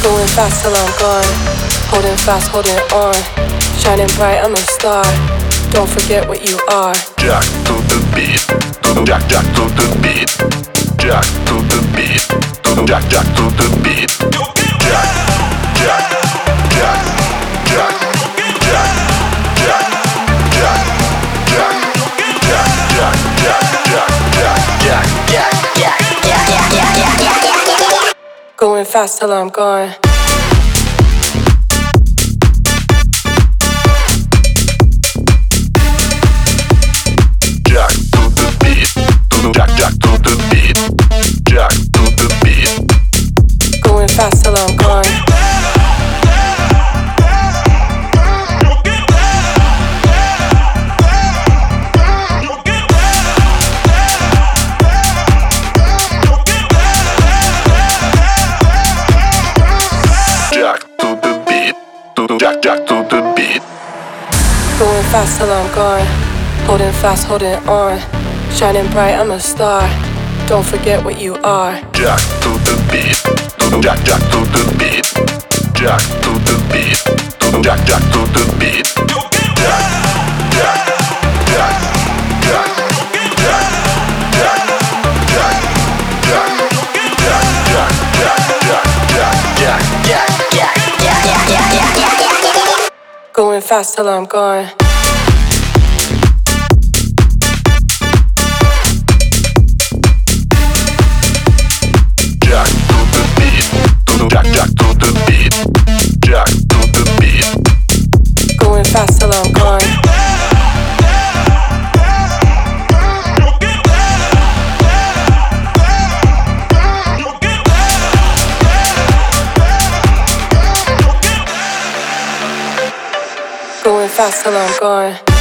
Going fast till I'm gone. Holding fast, holding on. Shining bright, I'm a star. Don't forget what you are. Jack to the beat. Jack, Jack to the beat. Jack to the beat. Jack, Jack to the beat. Jack, Jack, Jack, Jack, Jack, Jack, Jack, Jack, Jack, Jack, Jack, Jack, Jack, Jack. Going fast till I'm gone. Jack to the beat. Jack, Jack to the beat. Jack to the beat. Going fast till I'm gone. Jack to the beat. Jack, Jack to the beat. Going fast till I'm gone. Holding fast, holding on. Shining bright, I'm a star. Don't forget what you are. Jack to the beat. Jack, Jack to the beat. Jack to the beat. Jack, Jack to the beat. Jack, Jack, Jack, Jack, Jack, Jack, Jack, Jack, Jack, Jack, Jack. Going fast till I'm gone. Jack to the beat. Jack, Jack to the beat. Jack to the beat. Going fast till I'm gone. Going fast till I'm gone.